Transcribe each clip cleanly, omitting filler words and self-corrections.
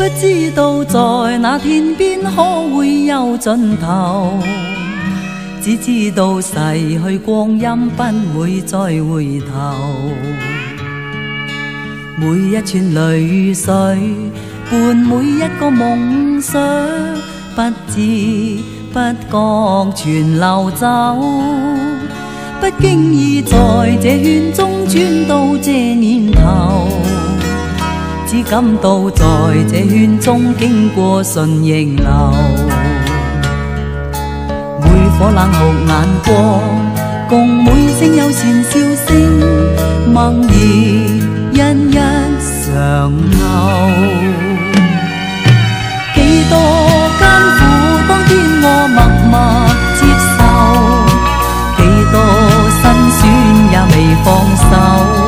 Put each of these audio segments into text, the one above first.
不知道在那天边可會有盡頭，只知道逝去光陰不會再回頭。每一串淚水伴每一個夢想，不知不覺全流走。不經意在這圈中轉到這年頭，只感到在這圈中經過順逆流。每顆冷酷眼光，共每聲友善笑聲，默然一一常留。幾多艱苦，當天我默默接受，幾多辛酸也未放手。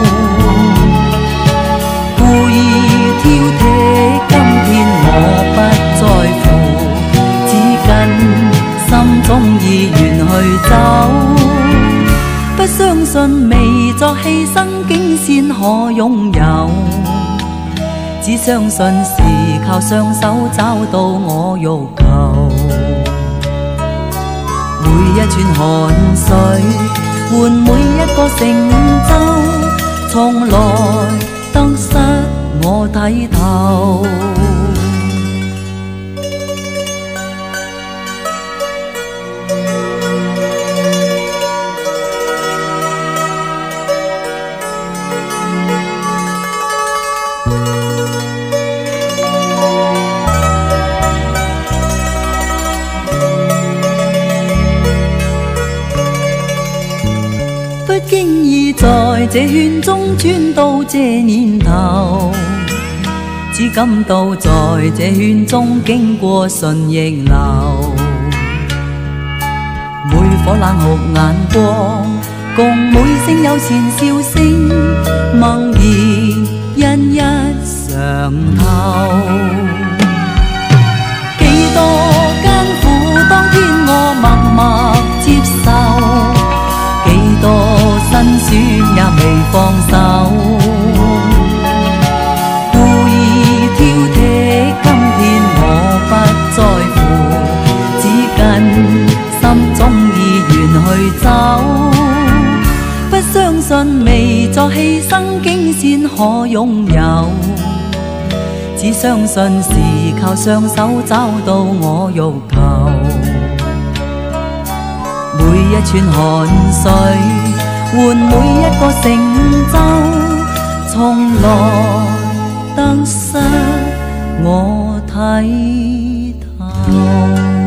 故意挑剔，今天我不在乎，只跟心中意願去走。不相信未作犧牲竟先可擁有，只相信是靠雙手找到我欲求。每一串汗水換每一個成就，從來得失我睇透。不經意在這圈中轉到這年頭，只感到在這圈中經過順逆流。每顆冷酷眼光，共每聲友善笑聲，默然一一常透。幾多艱苦，當天我默默接受，幾多辛酸也未放手。故意挑剔，今天我不在乎，只跟心中意願去走。不相信未作犧牲竟先可擁有，只相信是靠雙手找到我欲求。每一串汗水換每一個成就，從來得失我睇透。